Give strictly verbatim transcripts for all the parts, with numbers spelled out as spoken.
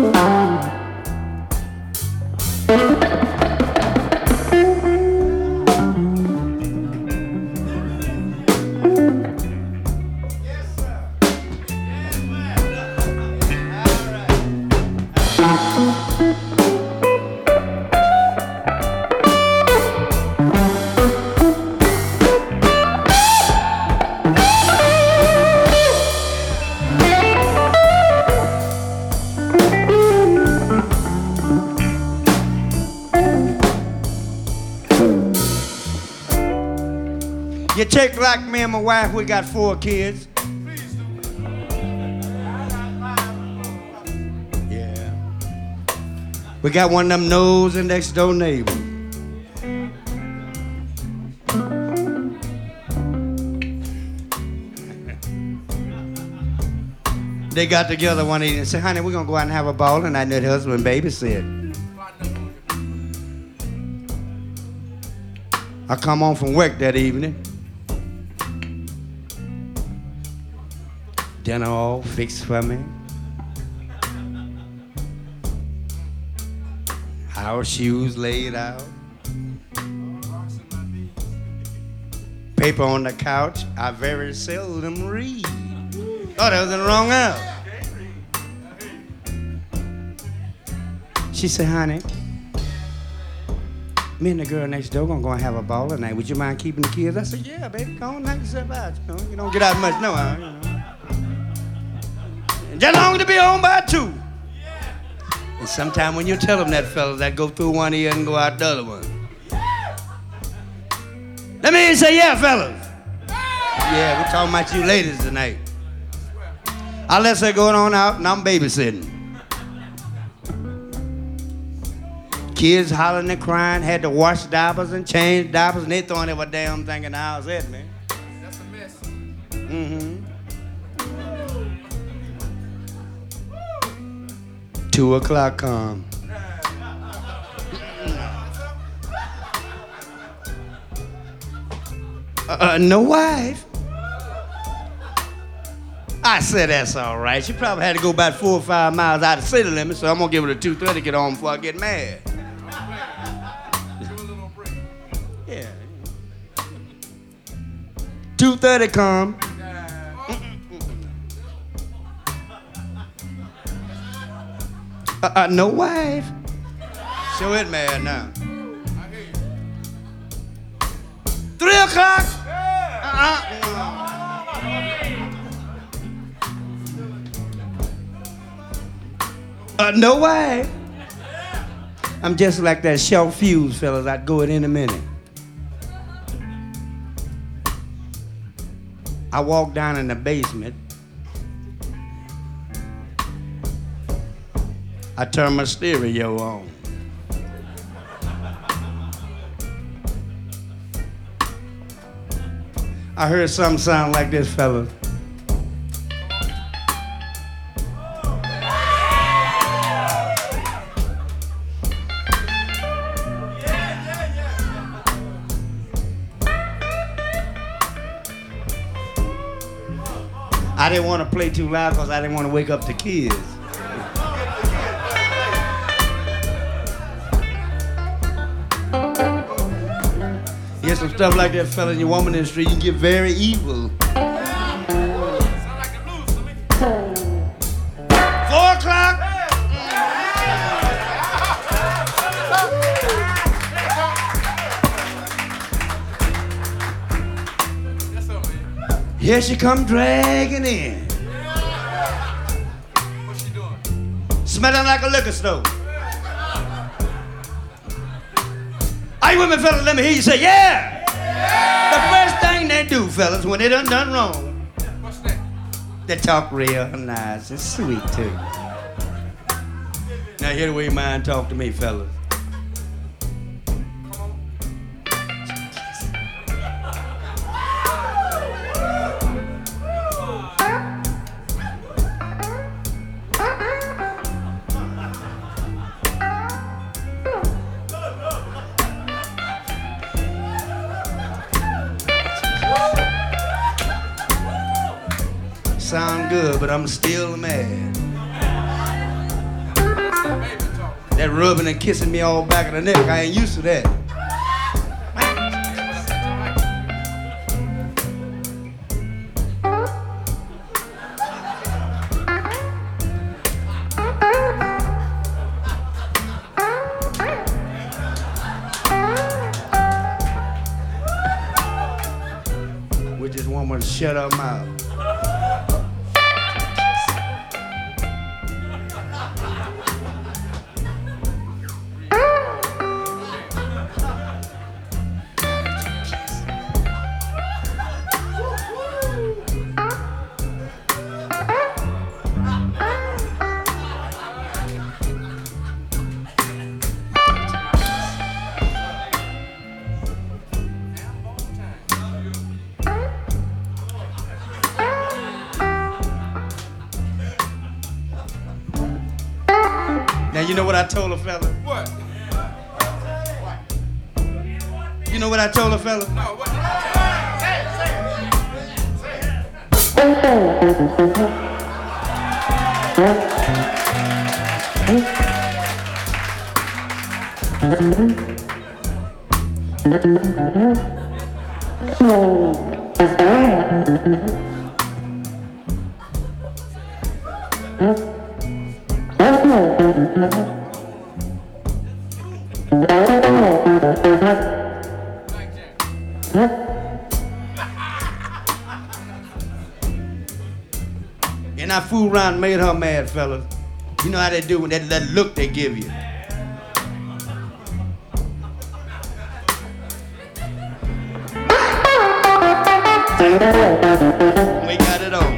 You take like me and my wife, we got four kids. Yeah. We got one of them nose and next door neighbors. They got together one evening and said, honey, we're gonna go out and have a ball tonight. And that husband babysit. I come home from work that evening. Dinner all fixed for me. House shoes laid out. Paper on the couch. I very seldom read. Oh, that was in the wrong house. She said, honey, me and the girl next door gonna go and have a ball tonight. Would you mind keeping the kids? I said, yeah, baby, go on, knock yourself out. You know, you don't get out much no how, you know. And just long to be home by two. And sometime when you tell them that, fellas, that go through one ear and go out the other one. Let me hear you say, yeah, fellas. Yeah, we're talking about you ladies tonight. I let her going on out and I'm babysitting. Kids hollering and crying, had to wash diapers and change diapers, and they throwing every damn thing in the house at me. That's a mess. Mm-hmm. Two o'clock come. Uh, no wife. I said that's all right. She probably had to go about four or five miles out of city limits, so I'm gonna give her a two thirty to get home before I get mad. Yeah. two thirty come. Uh, uh, no wife. Show it mad now. Three o'clock. Uh-uh. Uh, no way. I'm just like that short fuse, fellas. I'd go it in a minute. I walk down in the basement. I turn my stereo on. I heard something sound like this, fellas. I didn't want to play too loud because I didn't want to wake up the kids. You get some stuff like that, fella, in your woman in the street, you can get very evil. Four o'clock. Here she come dragging in. What's she doing? Smelling like a liquor store. Are you with me, fellas? Let me hear you say, yeah! Yeah! The first thing they do, fellas, when they done done wrong, What's that? they talk real nice and sweet, too. Now, hear the way your mind talk to me, fellas. Sound good, but I'm still mad. That rubbing and kissing me all back of the neck, I ain't used to that. We just want her to shut her mouth. Now you know what I told a fella? What? You know what I told a fella? No, what? Say it, say it. And I fooled around and made her mad, fellas. You know how they do when that, that look they give you. We got it on.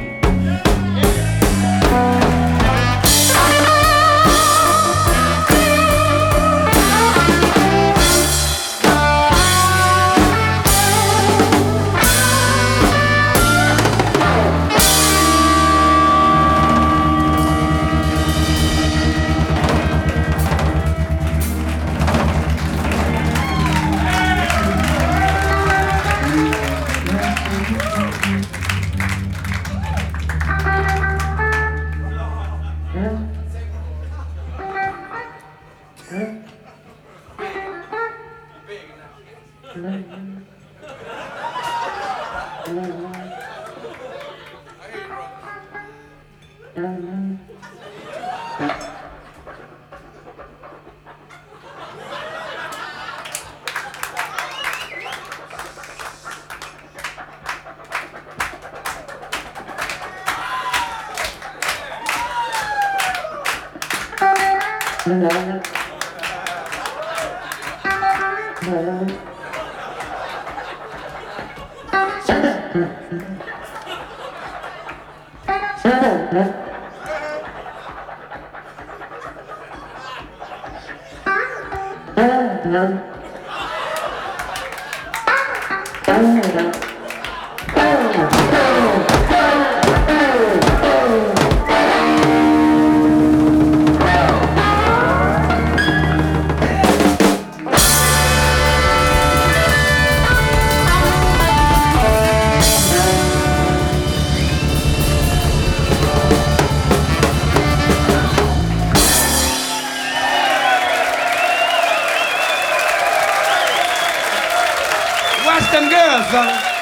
Watch them girls, fellas.